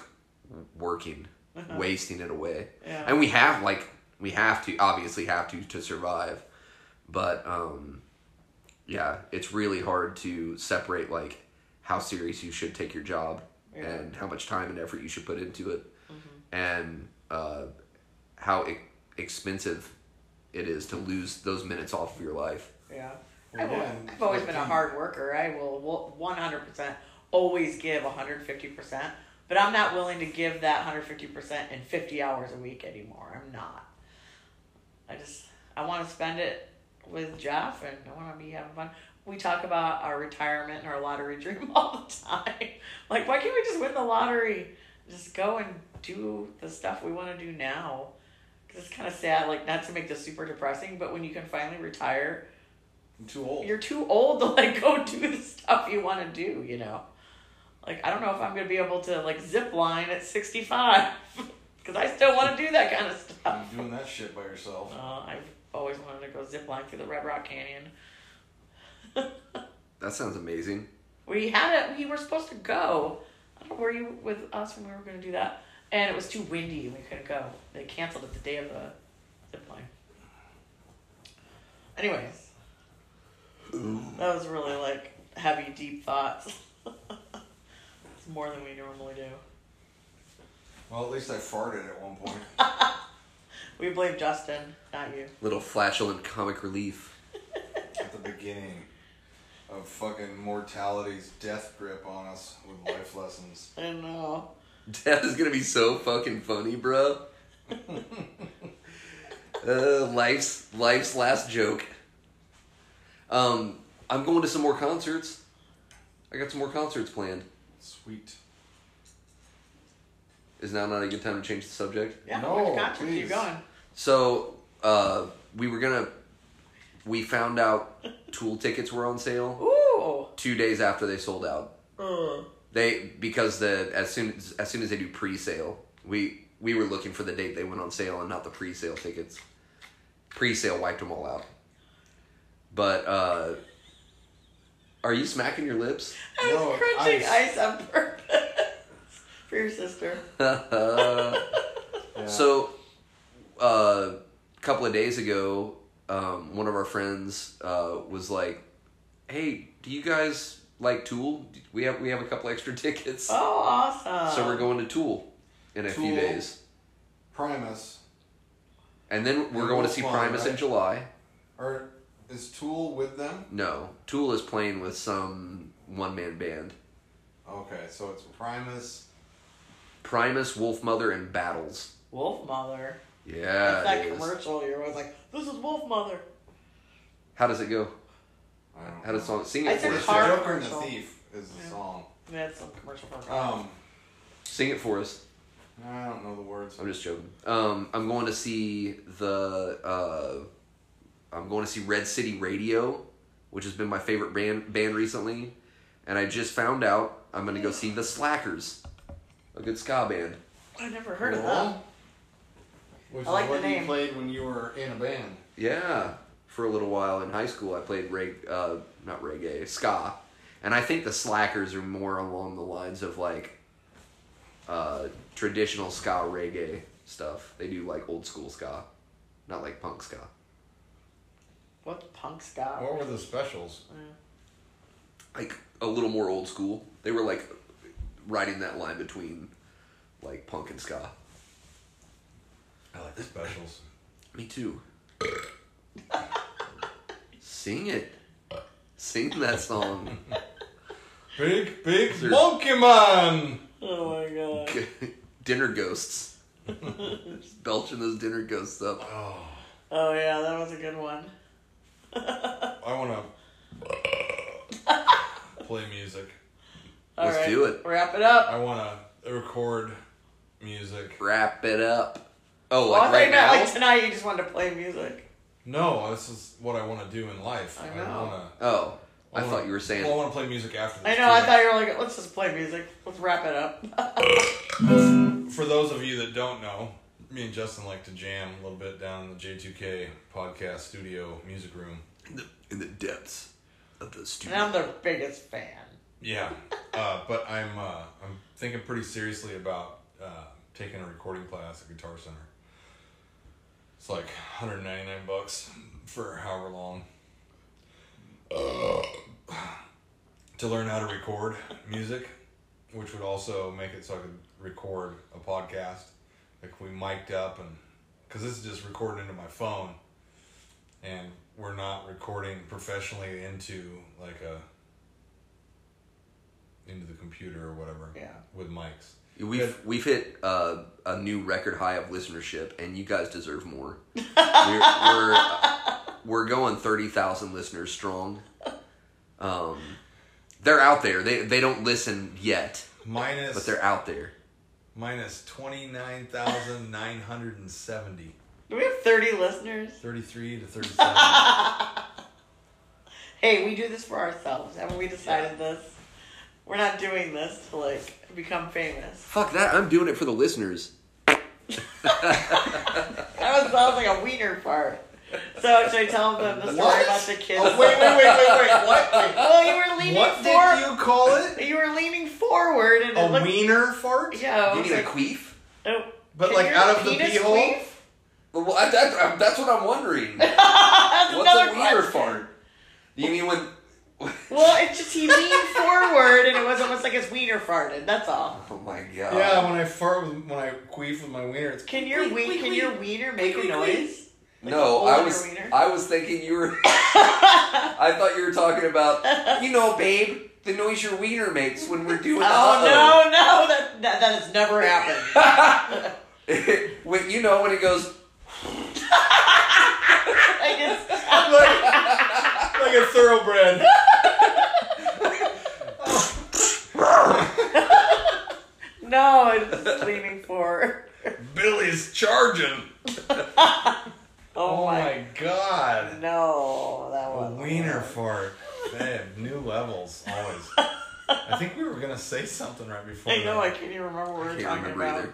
working, Uh-huh. wasting it away. Yeah. And we have like we have to obviously have to to survive, but um, yeah, it's really hard to separate like how serious you should take your job Yeah. and how much time and effort you should put into it, Mm-hmm. and uh, how e- expensive it is to lose those minutes off of your life. Yeah. Well, I will, yeah, and I've always like been a you- hard worker. I will one hundred percent always give one hundred fifty percent, but I'm not willing to give that one hundred fifty percent in fifty hours a week anymore. I'm not. I just, I want to spend it with Jeff and I want to be having fun. We talk about our retirement and our lottery dream all the time. Like, why can't we just win the lottery? Just go and do the stuff we want to do now. Because it's kind of sad, like, not to make this super depressing, but when you can finally retire, I'm too old. you're too old to like go do the stuff you want to do, you know. Like, I don't know if I'm gonna be able to like zip line at sixty-five because I still want to do that kind of stuff. You're doing that shit by yourself. Uh, I've always wanted to go zip line through the Red Rock Canyon. That sounds amazing. We had it. We were supposed to go. I don't know, were you with us when we were gonna do that? And it was too windy and we couldn't go. They canceled it the day of the zip line. Anyways. That was really like heavy, deep thoughts. It's more than we normally do. Well, at least I farted at one point. We blame Justin, not you. Little flatulent comic relief. At the beginning of fucking mortality's death grip on us with life lessons. I know. That is gonna be so fucking funny, bro. uh, life's life's last joke. Um, I'm going to some more concerts. I got some more concerts planned. Sweet. Is now not a good time to change the subject? Yeah, No, which concert please. keep going? So, uh, we were gonna. We found out Tool tickets were on sale Ooh. two days after they sold out. Uh, They because the as soon as, as soon as they do pre-sale, we we were looking for the date they went on sale and not the pre-sale tickets. Pre-sale wiped them all out. But uh, are you smacking your lips? I was No, crunching ice. ice on purpose for your sister. Yeah. So, uh, a couple of days ago, um, one of our friends uh, was like, "Hey, do you guys like Tool? We have we have a couple extra tickets, Oh, awesome. so we're going to Tool in a few Tool. days, Primus. and then we're And going to see Wolfman, Primus in right? July." Or is Tool with them? No, Tool is playing with some one man band. Okay, so it's Primus. Primus, Wolfmother, and Battles. Wolf Mother. Yeah, That's that it is. commercial. You're always like, this is Wolf Mother. How does it go? I don't How does know. song sing I it said for It's us? the car Joker and the commercial. Thief is the Yeah. song. That's some commercial for a car. Um, Sing it for us. I don't know the words. I'm just joking. Um, I'm going to see the. Uh, I'm going to see Red City Radio, which has been my favorite band band recently, and I just found out I'm going to go see the Slackers, a good ska band. I never heard of Cool. that. Which I like is the what name. you played when you were in a band. Yeah, for a little while in high school, I played reg, uh, not reggae, ska, and I think the Slackers are more along the lines of like uh, traditional ska reggae stuff. They do like old school ska, not like punk ska. What's punk ska? What were the specials? Like a little more old school. They were like riding that line between like punk and ska. I like the specials. Me too. Sing it. Sing that song. Big, big Sir. monkey man! Oh my god. Dinner ghosts. Just belching those dinner ghosts up. Oh, Oh yeah, that was a good one. I want to play music. All Let's right, do it. Wrap it up. I want to record music. Wrap it up. Oh, Well, I like thought right you meant now? like tonight. You just wanted to play music. No, this is what I want to do in life. I know. want Oh, to. I thought you were saying. Well, I want to play music after this. I know. too. I thought you were like, let's just play music. Let's wrap it up. For those of you that don't know, me and Justin like to jam a little bit down in the J two K podcast studio music room. in, the, in the depths of the And studio. I'm the biggest fan. Yeah, uh, but I'm uh, I'm thinking pretty seriously about uh, taking a recording class at Guitar Center. It's like one hundred ninety-nine bucks for however long uh, to learn how to record music, which would also make it so I could record a podcast. Like we mic'd up, and because this is just recorded into my phone, and we're not recording professionally into like a into the computer or whatever. Yeah. With mics. We've we've hit uh, a new record high of listenership, and you guys deserve more. we're we're, uh, we're going thirty thousand listeners strong. Um, they're out there. They they don't listen yet, Minus, but they're out there. minus twenty-nine thousand nine hundred seventy. Do we have thirty listeners? thirty-three to thirty-seven. Hey, we do this for ourselves. Haven't we decided this? We're not doing this to, like, become famous. Fuck that! I'm doing it for the listeners. That was, that was like a wiener part. So, should I tell them the story What? about the kids? Oh, wait, wait, wait, wait, wait. What? Wait. Well, you were leaning What forward. did you call it? You were leaning forward and it A looked... wiener fart? Yeah. You it need was a like, queef? oh, But can like your out of the penis pee hole? queef? Well, I, that, I, that's what I'm wondering. That's What's another a wiener question. fart? Do you mean when? Well, it's just he leaned forward and it was almost like his wiener farted. That's all. Oh my god. Yeah, when I fart with, when I queef with my wiener, it's Can your queef, ween, queef, can queef. your wiener make Queef, a queef, noise? Like a No, hole I in was your wiener? I was thinking you were. I thought you were talking about, you know, babe, the noise your wiener makes when we're doing. Oh uh-oh. no, no, that, that that has never happened. when you know when it goes. I just like, like a thoroughbred. no, it's just leaning forward. Billy's charging. Oh, Oh my, my god. no, that A was wiener fart. Man, new levels, always. I think we were going to say something right before I know, I that. can't even remember what we I were can't talking remember about. either.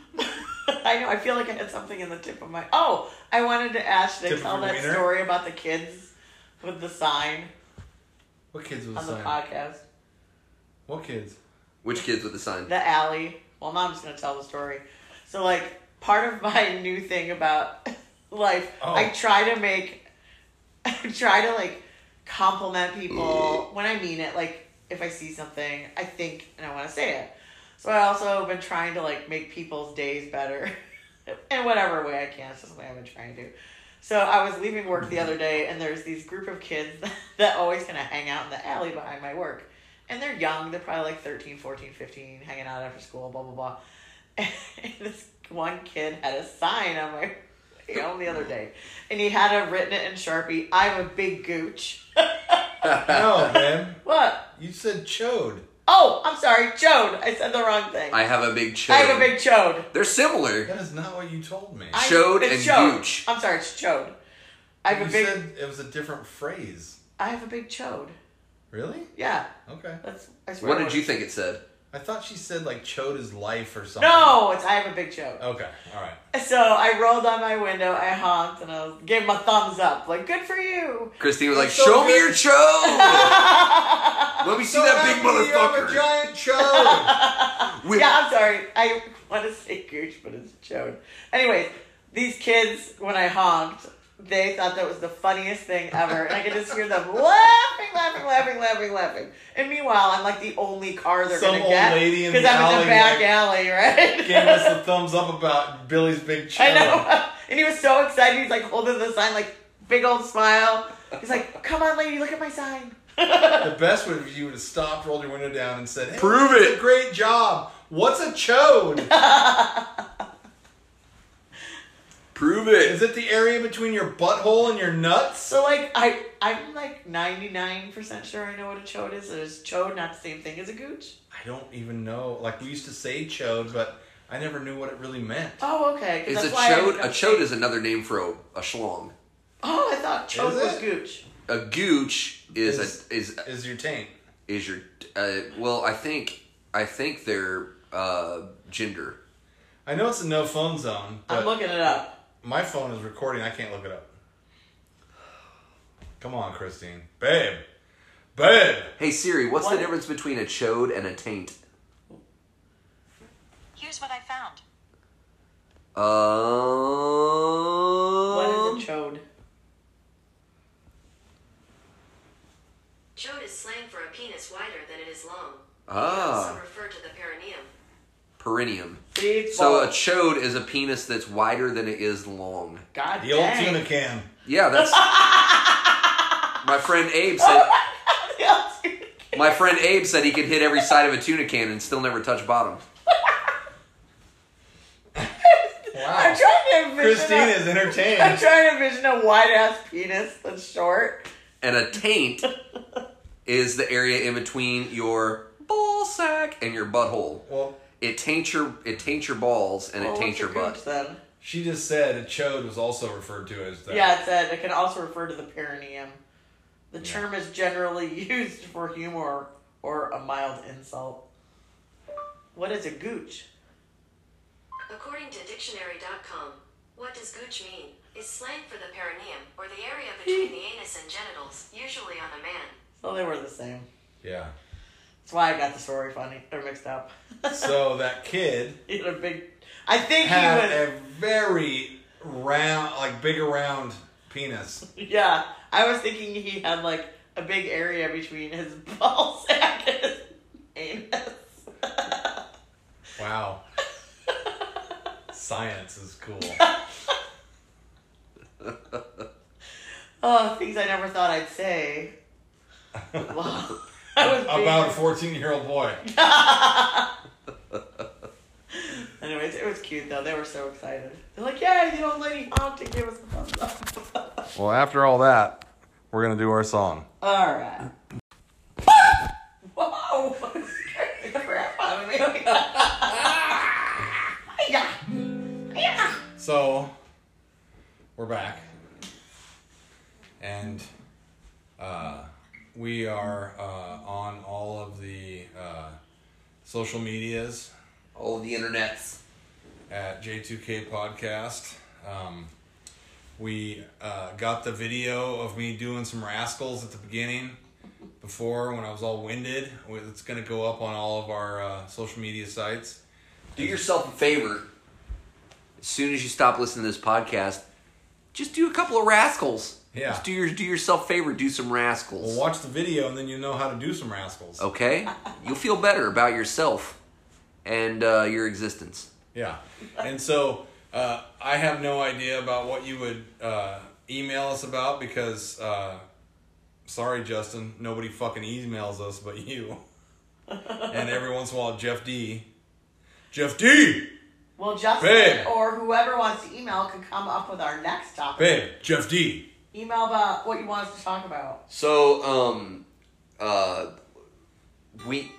I know. I feel like I had something in the tip of my. Oh, I wanted to ask. Should I Tip of tell your that wiener? story about the kids with the sign What kids was on the saying? podcast? What kids? Which kids with the sign? The alley. Well, now I'm just gonna tell the story. So, like, part of my new thing about life, Oh. I try to make, I try to like compliment people when I mean it. Like, if I see something, I think and I want to say it. So I also have been trying to like make people's days better in whatever way I can. It's just what I've been trying to do. So I was leaving work the other day, and there's these group of kids that always kind of hang out in the alley behind my work. And they're young. They're probably like thirteen, fourteen, fifteen, hanging out after school, blah, blah, blah. And this one kid had a sign on my way home the other day. And he had it written it in Sharpie, "I'm a big gooch." No, man. What? You said chode. Oh, I'm sorry, chode. I said the wrong thing. I have a big chode. I have a big chode. They're similar. That is not what you told me. I- Chode it's and chode. gooch. I'm sorry, it's chode. I have you a big. said it was a different phrase. I have a big chode. Really? Yeah, Okay. that's. I swear. What to did God. you think it said? I thought she said like chode is life or something. No, it's I have a big chode. Okay. All right. So I rolled on my window, I honked, and I was, gave him a thumbs up, like good for you. Christine was like, So "Show me good. your chode. Let me see So that big happy you have a motherfucker." giant chode. With- Yeah, I'm sorry. I want to say gooch, but it's chode. Anyways, these kids, when I honked, they thought that was the funniest thing ever. And I could just hear them laughing, laughing, laughing, laughing, laughing. And meanwhile, I'm like the only car they're Some going to old get. lady in Because the I'm in alley, the back like, alley, right? Gave us the thumbs up about Billy's big chode. I know. And he was so excited. He's like holding the sign, like big old smile. He's like, "Come on, lady, look at my sign." The best would be you would have stopped, rolled your window down, and said, "Hey, Prove that's it. a great job. What's a chode? Prove it. Is it the area between your butthole and your nuts?" So like I I'm like ninety-nine percent sure I know what a chode is. Is chode not the same thing as a gooch? I don't even know. Like, we used to say chode, but I never knew what it really meant. Oh, okay. 'Cause Is a that's why I chode? think A I'm chode saying- is another name for a, a schlong. Oh, I thought chode Is was it? gooch. A gooch is, Is- a is Is your taint. is your uh, well. I think I think they're uh, gender. I know it's a no phone zone, but I'm looking it up. my phone is recording. I can't look it up. Come on, Christine. Babe. Babe. Hey Siri, what's What? the difference between a chode and a taint? Here's Here's what I found. Um. What is a chode? Chode is slang for a penis wider than it is long. Ah. Also refer to the perineum. Perineum. See, So well, a chode is a penis that's wider than it is long. God The old dang. tuna can. Yeah, that's. My friend Abe said. My friend Abe said he could hit every side of a tuna can and still never touch bottom. I'm trying to envision. Christine a, is I'm entertained. trying to envision a wide ass penis that's short. And a taint is the area in between your ball sack and your butthole. Well, It taints your it taints your balls and Well, it taints your what's a butt. gooch then? she just said a chode was also referred to as that. Yeah, it said it can also refer to the perineum. The Yeah. term is generally used for humor or a mild insult. What is a gooch? According to dictionary dot com, what does gooch mean? Is slang for the perineum, or the area between the anus and genitals, usually on a man. So they were the same. Yeah. That's why I got the story funny or mixed up. So that kid He had a big. I think had he was. a very round, like big around penis. Yeah, I was thinking he had like a big area between his ball sack and his anus. Wow. Science is cool. Oh, things I never thought I'd say. Wow. I was being- About a fourteen-year-old boy. Anyways, it was cute though. They were so excited. They're like, "Yeah, the old lady honked and gave us a thumbs up." Well, after all that, we're gonna do our song. All right. Whoa! Scared the crap out of me. Yeah. Yeah. So, we're back. And uh, we are uh, on all of the uh, social medias All of the internets. at J two K Podcast. Um, we uh, got the video of me doing some rascals at the beginning before when I was all winded. It's going to go up on all of our uh, social media sites. Do yourself a favor. As soon as you stop listening to this podcast, just do a couple of rascals. Yeah. Just do your do yourself a favor. Do some rascals. Well, watch the video and then you know how to do some rascals. Okay, you'll feel better about yourself and uh, your existence. Yeah. And so uh, I have no idea about what you would uh, email us about because, uh, sorry, Justin, nobody fucking emails us but you. And every once in a while, Jeff D. Jeff D! Well, Justin Babe. or whoever wants to email can come up with our next topic. Babe, Jeff D. Email about what you want us to talk about. So, um, uh, we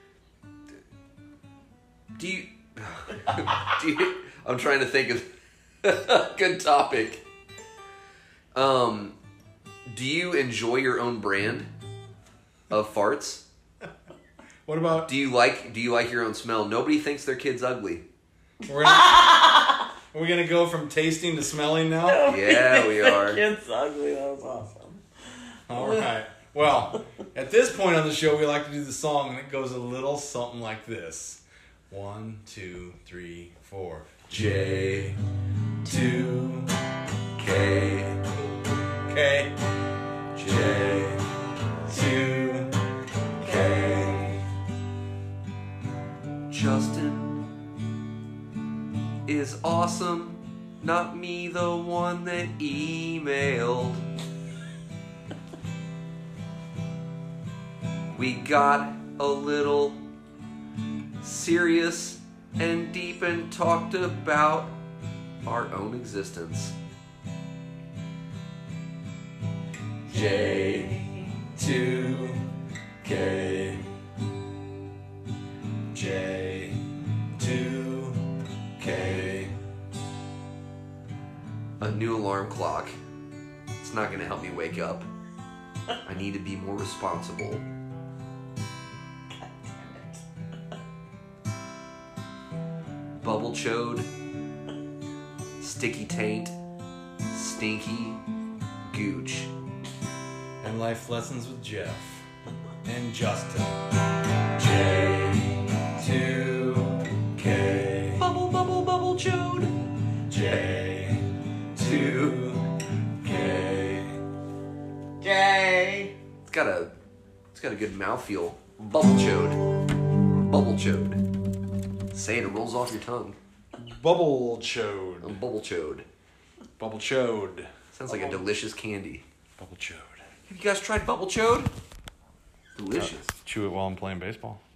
do you, do you, I'm trying to think of a good topic. Um, do you enjoy your own brand of farts? What about... Do you like do you like your own smell? Nobody thinks their kid's ugly. We're gonna, are we going to go from tasting to smelling now? Yeah, we are. Kid's ugly. That was awesome. All right. Well, at this point on the show, we like to do the song, and it goes a little something like this. One, two, three, four. J, two, K, K, J, two, K. Justin is awesome, not me, the one that emailed. We got a little serious and deep and talked about our own existence. J, two, K, J, two, K. A new alarm clock. It's not gonna help me wake up. I need to be more responsible. Bubble chode, sticky taint, stinky gooch. And life lessons with Jeff and Justin. J, two, K. two. K. Jay. It's got a, it's got a good mouthfeel. Bubble chode. Bubble chode. Say it, it rolls off your tongue. Bubble A chode. bubble chode. Bubble chode. Sounds like a delicious candy. Bubble chode. Have you guys tried bubble chode? Delicious. Chew it while I'm playing baseball.